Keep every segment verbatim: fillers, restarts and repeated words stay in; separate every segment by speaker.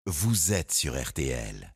Speaker 1: Vous êtes sur R T L.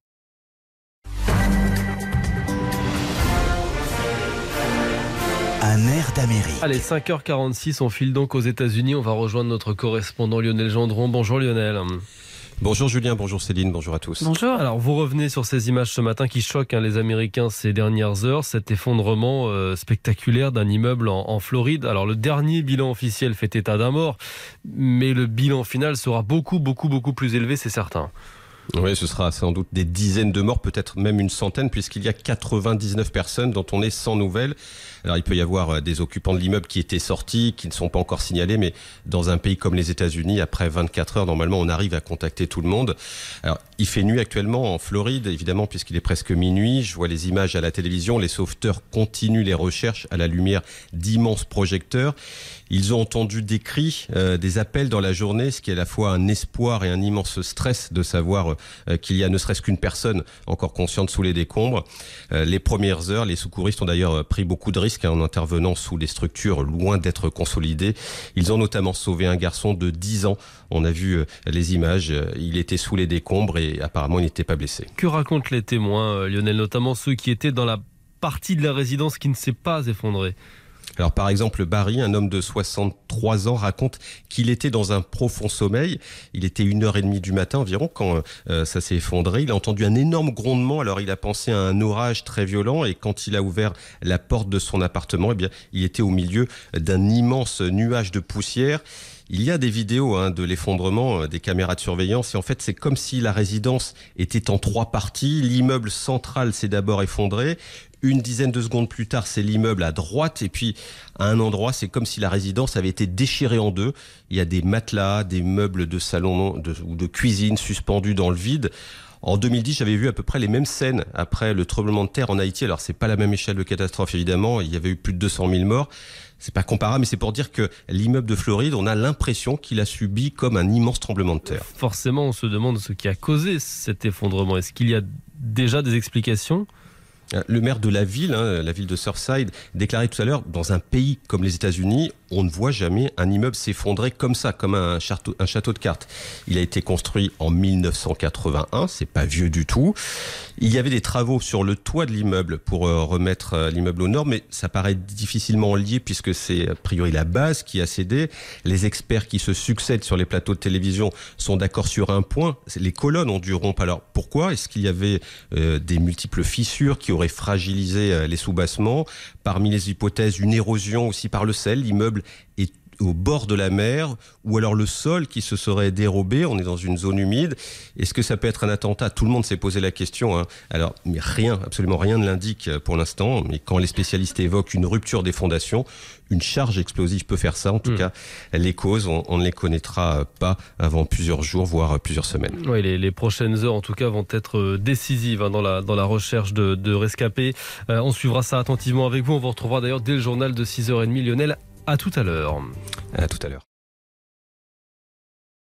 Speaker 1: Un air d'Amérique.
Speaker 2: Allez, cinq heures quarante-six, on file donc aux États-Unis. On va rejoindre notre correspondant Lionel Gendron. Bonjour Lionel.
Speaker 3: Bonjour Julien, bonjour Céline, bonjour à tous.
Speaker 2: Bonjour. Alors vous revenez sur ces images ce matin qui choquent hein, les Américains ces dernières heures. Cet effondrement euh, spectaculaire d'un immeuble en, en Floride. Alors le dernier bilan officiel fait état d'un mort, mais le bilan final sera beaucoup, beaucoup, beaucoup plus élevé, c'est certain.
Speaker 3: Oui, ce sera sans doute des dizaines de morts, peut-être même une centaine, puisqu'il y a quatre-vingt-dix-neuf personnes dont on est sans nouvelles. Alors il peut y avoir des occupants de l'immeuble qui étaient sortis, qui ne sont pas encore signalés, mais dans un pays comme les États-Unis, après vingt-quatre heures, normalement, on arrive à contacter tout le monde. Alors il fait nuit actuellement en Floride, évidemment, puisqu'il est presque minuit. Je vois les images à la télévision. Les sauveteurs continuent les recherches à la lumière d'immenses projecteurs. Ils ont entendu des cris, euh, des appels dans la journée, ce qui est à la fois un espoir et un immense stress de savoir euh, qu'il y a ne serait-ce qu'une personne encore consciente sous les décombres. Euh, les premières heures, les secouristes ont d'ailleurs pris beaucoup de risques hein, en intervenant sous des structures loin d'être consolidées. Ils ont notamment sauvé un garçon de dix ans. On a vu euh, les images. Il était sous les décombres et apparemment il n'était pas blessé.
Speaker 2: Que racontent les témoins, Lionel, notamment ceux qui étaient dans la partie de la résidence qui ne s'est pas effondrée?
Speaker 3: Alors par exemple, Barry, un homme de soixante-trois ans, raconte qu'il était dans un profond sommeil. Il était une heure trente du matin environ quand euh, ça s'est effondré. Il a entendu un énorme grondement, alors il a pensé à un orage très violent et quand il a ouvert la porte de son appartement, eh bien, il était au milieu d'un immense nuage de poussière. Il y a des vidéos hein, de l'effondrement, euh, des caméras de surveillance et en fait c'est comme si la résidence était en trois parties. L'immeuble central s'est d'abord effondré. Une dizaine de secondes plus tard, c'est l'immeuble à droite. Et puis, à un endroit, c'est comme si la résidence avait été déchirée en deux. Il y a des matelas, des meubles de salon de, ou de cuisine suspendus dans le vide. En deux mille dix, j'avais vu à peu près les mêmes scènes après le tremblement de terre en Haïti. Alors, c'est pas la même échelle de catastrophe, évidemment. Il y avait eu plus de deux cent mille morts. C'est pas comparable, mais c'est pour dire que l'immeuble de Floride, on a l'impression qu'il a subi comme un immense tremblement de terre.
Speaker 2: Forcément, on se demande ce qui a causé cet effondrement. Est-ce qu'il y a déjà des explications ?
Speaker 3: Le maire de la ville, hein, la ville de Surfside, déclarait tout à l'heure, dans un pays comme les États-Unis, on ne voit jamais un immeuble s'effondrer comme ça, comme un château, un château de cartes. Il a été construit en mille neuf cent quatre-vingt-un, c'est pas vieux du tout. Il y avait des travaux sur le toit de l'immeuble pour euh, remettre euh, l'immeuble aux normes, mais ça paraît difficilement lié puisque c'est a priori la base qui a cédé. Les experts qui se succèdent sur les plateaux de télévision sont d'accord sur un point, les colonnes ont dû rompre. Alors pourquoi ? Est-ce qu'il y avait euh, des multiples fissures qui auraient fragilisé euh, les soubassements ? Parmi les hypothèses, une érosion aussi par le sel, l'immeuble est au bord de la mer, ou alors le sol qui se serait dérobé, on est dans une zone humide. Est-ce que ça peut être un attentat ? Tout le monde s'est posé la question. Hein. Alors, mais rien, absolument rien ne l'indique pour l'instant, mais quand les spécialistes évoquent une rupture des fondations, une charge explosive peut faire ça. En tout mmh. cas, les causes, on, on ne les connaîtra pas avant plusieurs jours, voire plusieurs semaines.
Speaker 2: Oui, les, les prochaines heures, en tout cas, vont être décisives hein, dans, la, dans la recherche de, de rescapés. Euh, on suivra ça attentivement avec vous. On vous retrouvera d'ailleurs dès le journal de six heures trente. Lionel, à tout à l'heure.
Speaker 3: À tout à l'heure.